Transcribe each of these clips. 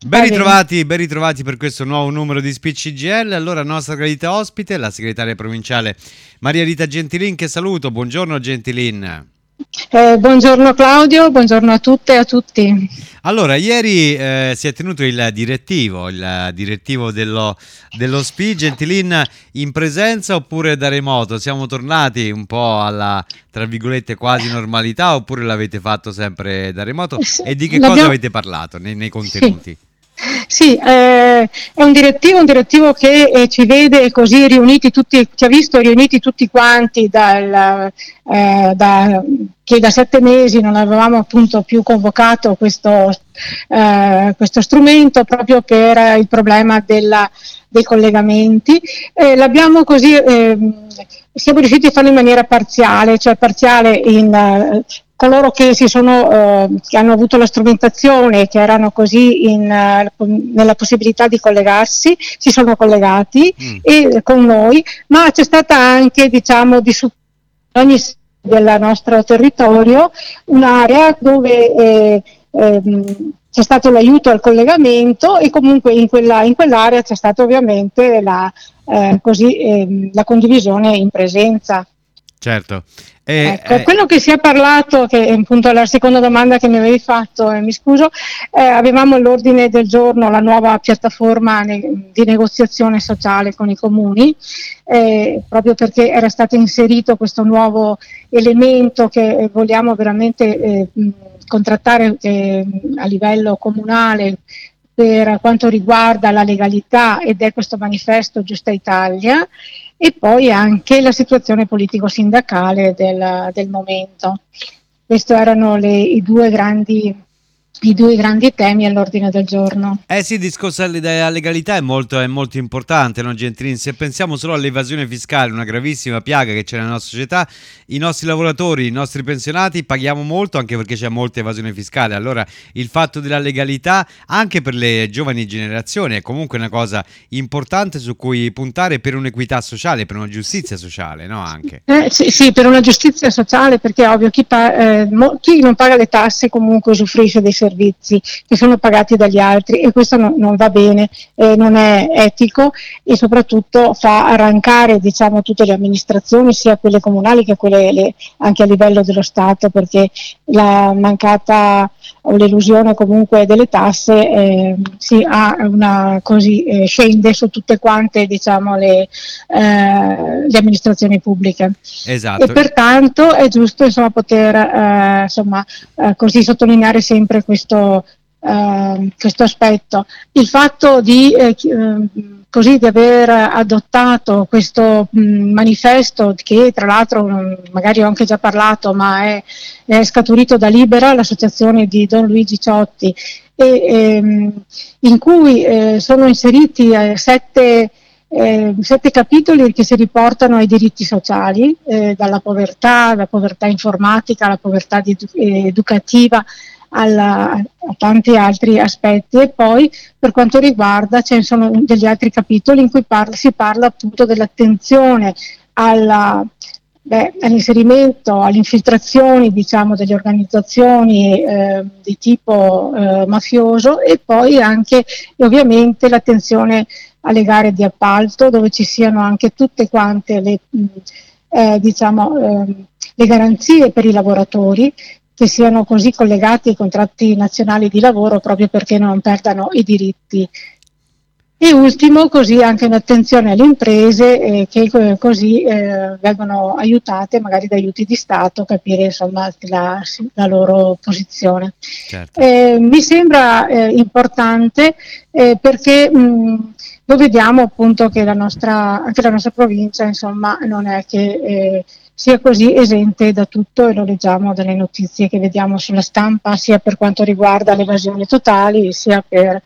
Ben ritrovati per questo nuovo numero di Speech CGL. Allora, nostra gradita ospite, la segretaria provinciale Maria Rita Gentilin, che saluto. Buongiorno Gentilin. Buongiorno Claudio, buongiorno a tutte e a tutti. Allora, ieri si è tenuto il direttivo dello SPI. Gentilin, in presenza oppure da remoto? Siamo tornati un po' alla, tra virgolette, quasi normalità, oppure l'avete fatto sempre da remoto? E di che cosa avete parlato nei contenuti? Sì, è un direttivo che ci vede così riuniti tutti, ci ha visto riuniti tutti quanti che da 7 mesi non avevamo appunto più convocato questo strumento proprio per il problema dei collegamenti. L'abbiamo così, siamo riusciti a farlo in maniera parziale, cioè parziale in coloro che che hanno avuto la strumentazione, che erano così nella possibilità di collegarsi, si sono collegati e con noi, ma c'è stata anche, diciamo, di ogni del nostro territorio un'area dove c'è stato l'aiuto al collegamento e comunque in quell'area c'è stata ovviamente la condivisione in presenza. Certo. Ecco, quello che si è parlato, che è appunto la seconda domanda che mi avevi fatto, mi scuso, avevamo all'ordine del giorno la nuova piattaforma di negoziazione sociale con i comuni, proprio perché era stato inserito questo nuovo elemento che vogliamo veramente contrattare a livello comunale per quanto riguarda la legalità, ed è questo manifesto Giusta Italia, e poi anche la situazione politico-sindacale del momento. Questi erano i due grandi temi all'ordine del giorno. Sì, il discorso della legalità è molto importante, no, Gentilin? Se pensiamo solo all'evasione fiscale, una gravissima piaga che c'è nella nostra società, i nostri lavoratori, i nostri pensionati paghiamo molto anche perché c'è molta evasione fiscale. Allora il fatto della legalità anche per le giovani generazioni è comunque una cosa importante su cui puntare per un'equità sociale, per una giustizia sociale, no? Anche. Sì, per una giustizia sociale, perché è ovvio chi non paga le tasse comunque usufruisce dei servizi che sono pagati dagli altri, e questo non va bene, non è etico, e soprattutto fa arrancare, diciamo, tutte le amministrazioni, sia quelle comunali che quelle anche a livello dello Stato, perché la mancata o l'elusione comunque delle tasse scende su tutte quante, diciamo, le amministrazioni pubbliche. Esatto. E pertanto è giusto, insomma, poter così sottolineare sempre questo aspetto. Il fatto di aver adottato questo manifesto, che tra l'altro magari ho anche già parlato, ma è scaturito da Libera, l'associazione di Don Luigi Ciotti, in cui sono inseriti 7 capitoli che si riportano ai diritti sociali, dalla povertà informatica alla povertà educativa, a tanti altri aspetti. E poi per quanto riguarda, ce ne sono degli altri capitoli in cui si parla appunto dell'attenzione all'inserimento, alle infiltrazioni, diciamo, delle organizzazioni di tipo mafioso, e poi anche ovviamente l'attenzione alle gare di appalto, dove ci siano anche tutte quante le garanzie per i lavoratori, che siano così collegati ai contratti nazionali di lavoro, proprio perché non perdano i diritti. E ultimo, così anche un'attenzione alle imprese che così vengono aiutate magari da aiuti di Stato, capire insomma la loro posizione. Certo. Mi sembra importante perché lo vediamo appunto che anche la nostra provincia, insomma, non è che sia così esente da tutto, e lo leggiamo dalle notizie che vediamo sulla stampa, sia per quanto riguarda le evasioni totali, sia per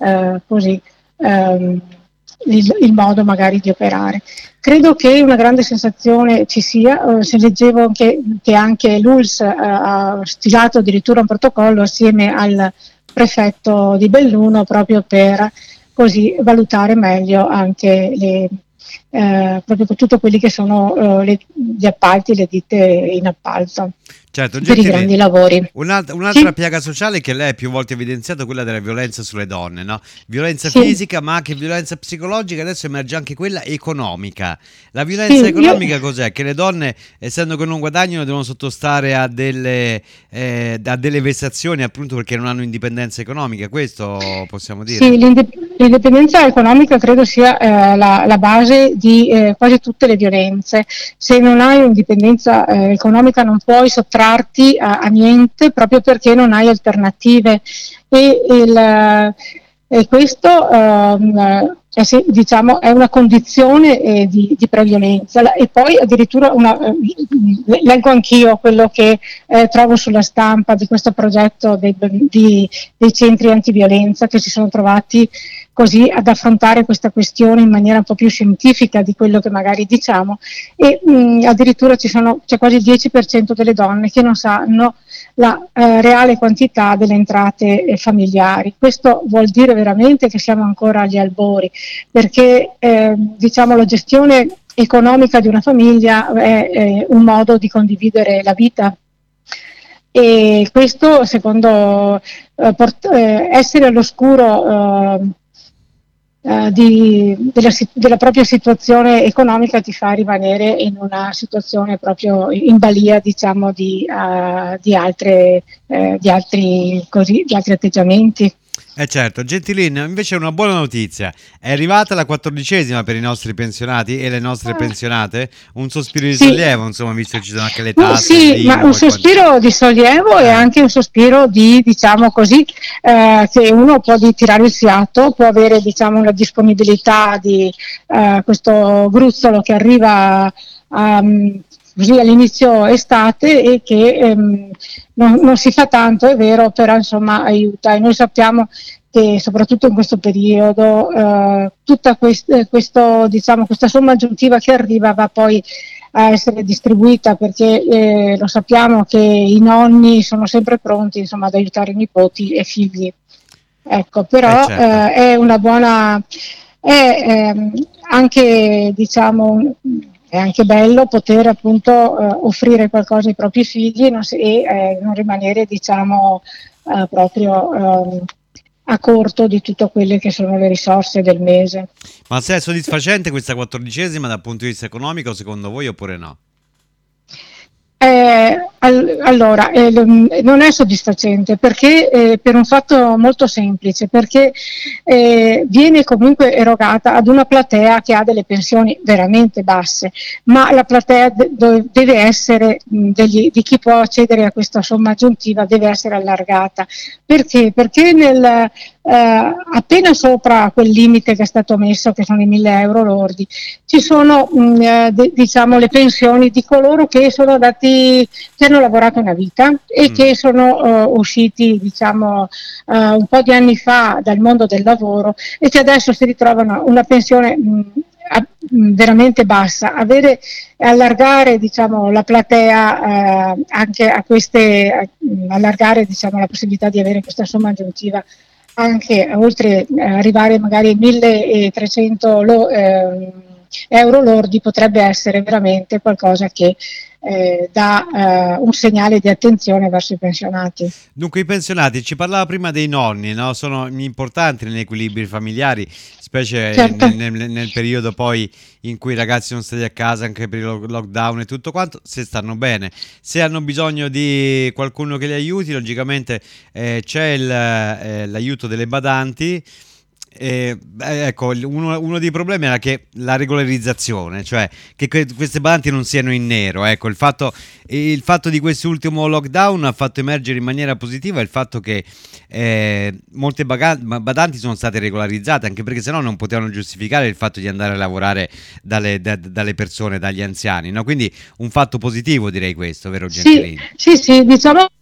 il modo magari di operare. Credo che una grande sensazione ci sia. Se leggevo che anche l'ULSS ha stilato addirittura un protocollo assieme al prefetto di Belluno, proprio per così valutare meglio anche proprio per tutto quelli che sono gli appalti, le ditte in appalto. Certo, per i grandi lavori. un'altra Sì, piaga sociale che lei più volte ha evidenziato è quella della violenza sulle donne, no? Violenza sì, fisica, ma anche violenza psicologica, adesso emerge anche quella economica. La violenza sì, io, economica cos'è? Che le donne, essendo che non guadagnano, devono sottostare a delle vessazioni appunto perché non hanno indipendenza economica, questo possiamo dire? sì, l'indipendenza economica credo sia la base di quasi tutte le violenze. Se non hai indipendenza economica non puoi sottrarti a niente proprio perché non hai alternative. E, e questo diciamo, è una condizione di previolenza. E poi addirittura leggo anch'io quello che trovo sulla stampa di questo progetto dei centri antiviolenza che si sono trovati così ad affrontare questa questione in maniera un po' più scientifica di quello che magari diciamo, e addirittura c'è quasi il 10% delle donne che non sanno la reale quantità delle entrate familiari. Questo vuol dire veramente che siamo ancora agli albori, perché diciamo la gestione economica di una famiglia è un modo di condividere la vita. E questo, secondo essere all'oscuro della propria situazione economica ti fa rimanere in una situazione proprio in balia, diciamo, di altri atteggiamenti. Certo, Gentilin, invece è una buona notizia. È arrivata la 14ª per i nostri pensionati e le nostre pensionate. Un sospiro di Sì, sollievo, insomma, visto che ci sono anche le tasse, sì, ma un l'IMU e quant'altro. sospiro di sollievo e anche un sospiro di, diciamo così, che uno può di tirare il fiato, può avere, diciamo, la disponibilità di questo gruzzolo che arriva così all'inizio estate e che non si fa tanto, è vero, però insomma aiuta. E noi sappiamo che soprattutto in questo periodo tutta diciamo, questa somma aggiuntiva che arriva va poi a essere distribuita, perché lo sappiamo che i nonni sono sempre pronti, insomma, ad aiutare i nipoti e figli. Ecco, però Certo. è una buona, è anche, diciamo, è anche bello poter appunto offrire qualcosa ai propri figli, e non rimanere, diciamo, proprio a corto di tutte quelle che sono le risorse del mese. Ma se è soddisfacente questa 14ª dal punto di vista economico, secondo voi, oppure no? Allora, non è soddisfacente perché per un fatto molto semplice, perché viene comunque erogata ad una platea che ha delle pensioni veramente basse, ma la platea deve essere, di chi può accedere a questa somma aggiuntiva deve essere allargata. Perché? Perché appena sopra quel limite che è stato messo, che sono i 1.000 euro lordi, ci sono diciamo le pensioni di coloro che che hanno lavorato una vita e che sono usciti, diciamo, un po' di anni fa dal mondo del lavoro e che adesso si ritrovano una pensione veramente bassa. Allargare, diciamo, la platea anche a allargare, diciamo, la possibilità di avere questa somma aggiuntiva anche oltre arrivare magari ai 1.300 euro lordi, potrebbe essere veramente qualcosa che dà un segnale di attenzione verso i pensionati. Dunque, i pensionati, ci parlava prima dei nonni, no? Sono importanti negli equilibri familiari, specie Certo. nel periodo poi in cui i ragazzi sono stati a casa anche per il lockdown e tutto quanto, se stanno bene. Se hanno bisogno di qualcuno che li aiuti, logicamente c'è l'aiuto delle badanti. Ecco, uno dei problemi era che la regolarizzazione, cioè che queste badanti non siano in nero. Ecco, il fatto di quest'ultimo lockdown ha fatto emergere in maniera positiva il fatto che molte badanti sono state regolarizzate, anche perché sennò non potevano giustificare il fatto di andare a lavorare dalle persone, dagli anziani, no? Quindi un fatto positivo, direi, questo, vero Sì, Gentilini? sì, sì, diciamo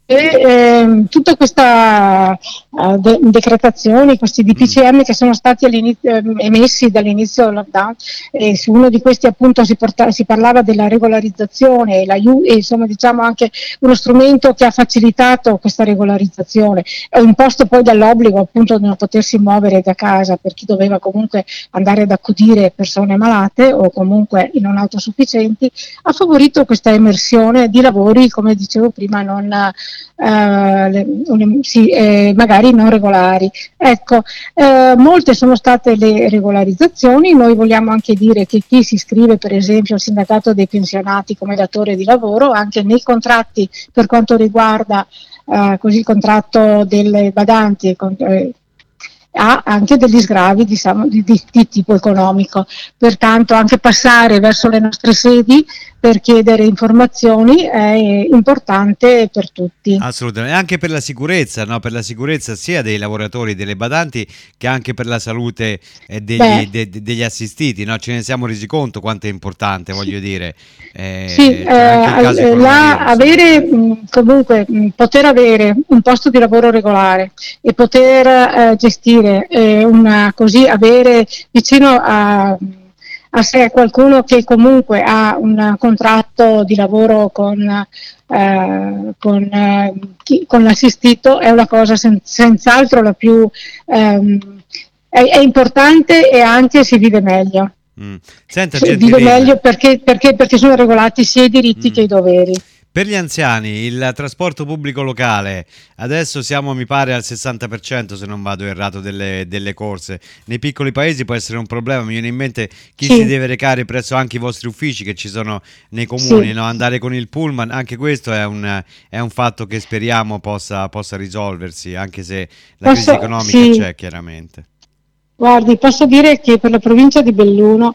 Tutta questa decretazioni, questi DPCM che sono stati emessi dall'inizio del lockdown, su uno di questi appunto si parlava della regolarizzazione e insomma diciamo anche uno strumento che ha facilitato questa regolarizzazione, è imposto poi dall'obbligo appunto di non potersi muovere da casa per chi doveva comunque andare ad accudire persone malate o comunque non autosufficienti, ha favorito questa emersione di lavori, come dicevo prima, magari non regolari. Ecco, molte sono state le regolarizzazioni. Noi vogliamo anche dire che chi si iscrive per esempio al sindacato dei pensionati come datore di lavoro, anche nei contratti per quanto riguarda così il contratto delle badanti, ha anche degli sgravi diciamo, di tipo economico, pertanto anche passare verso le nostre sedi per chiedere informazioni è importante per tutti. Assolutamente, anche per la sicurezza, no? Per la sicurezza sia dei lavoratori, delle badanti, che anche per la salute degli assistiti, no? Ce ne siamo resi conto quanto è importante, voglio dire. Sì, comunque poter avere un posto di lavoro regolare e poter gestire avere vicino a sé qualcuno che comunque ha un contratto di lavoro con l'assistito è una cosa senz'altro la più è importante e anche si vive meglio. Senta, vive meglio perché sono regolati sia i diritti che i doveri. Per gli anziani, il trasporto pubblico locale, adesso siamo mi pare al 60% se non vado errato delle corse. Nei piccoli paesi può essere un problema, mi viene in mente chi si deve recare presso anche i vostri uffici che ci sono nei comuni, no? Andare con il pullman, anche questo è un fatto che speriamo possa risolversi, anche se la crisi economica c'è chiaramente. Guardi, posso dire che per la provincia di Belluno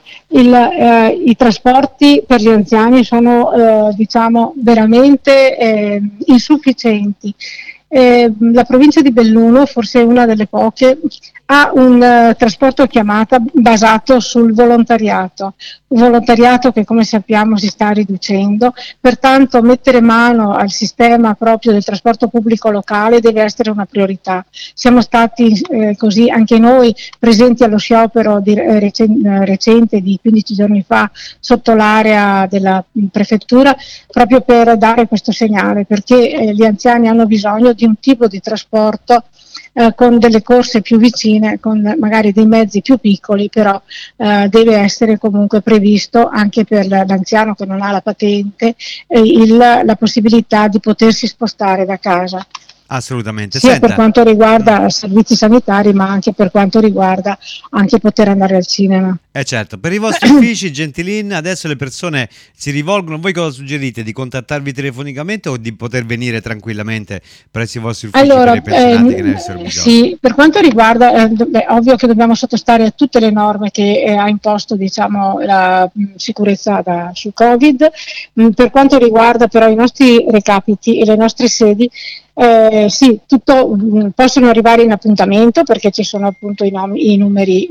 i trasporti per gli anziani sono diciamo veramente insufficienti. La provincia di Belluno, forse è una delle poche, ha un trasporto a chiamata basato sul volontariato, un volontariato che come sappiamo si sta riducendo, pertanto mettere mano al sistema proprio del trasporto pubblico locale deve essere una priorità. Siamo stati così anche noi presenti allo sciopero recente di 15 giorni fa sotto l'area della prefettura proprio per dare questo segnale, perché gli anziani hanno bisogno di un tipo di trasporto con delle corse più vicine, con magari dei mezzi più piccoli, però deve essere comunque previsto anche per l'anziano che non ha la patente la possibilità di potersi spostare da casa. Assolutamente. Sia per quanto riguarda servizi sanitari, ma anche per quanto riguarda anche poter andare al cinema. Certo, per i vostri uffici, Gentilin, adesso le persone si rivolgono, voi cosa suggerite? Di contattarvi telefonicamente o di poter venire tranquillamente presso i vostri uffici per i pensionati che ne avessero bisogno? Sì, per quanto riguarda, ovvio che dobbiamo sottostare a tutte le norme che ha imposto diciamo, la sicurezza sul Covid. Per quanto riguarda però i nostri recapiti e le nostre sedi, sì, possono arrivare in appuntamento perché ci sono appunto i numeri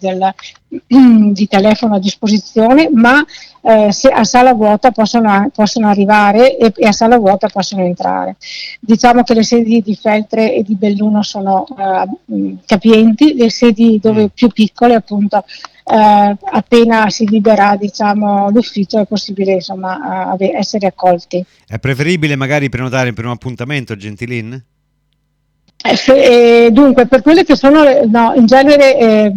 di telefono a disposizione, ma se a sala vuota possono arrivare e a sala vuota possono entrare. Diciamo che le sedi di Feltre e di Belluno sono capienti, le sedi dove più piccole appunto appena si libera diciamo l'ufficio è possibile insomma essere accolti. È preferibile magari prenotare per un appuntamento, Gentilin? Dunque per quelle che sono in genere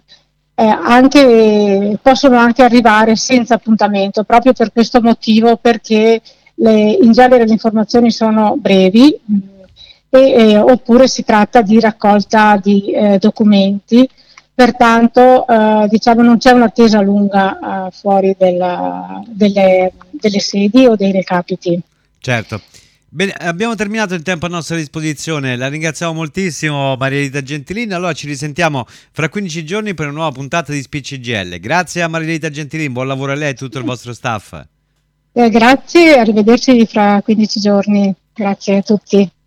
possono anche arrivare senza appuntamento proprio per questo motivo, perché in genere le informazioni sono brevi oppure si tratta di raccolta di documenti. Pertanto diciamo non c'è un'attesa lunga fuori delle sedi o dei recapiti. Certo. Bene, abbiamo terminato il tempo a nostra disposizione, la ringraziamo moltissimo Maria Rita Gentilin, allora ci risentiamo fra 15 giorni per una nuova puntata di SpeechGL. Grazie a Maria Rita Gentilin, buon lavoro a lei e a tutto il vostro staff. Grazie, arrivederci fra 15 giorni, grazie a tutti.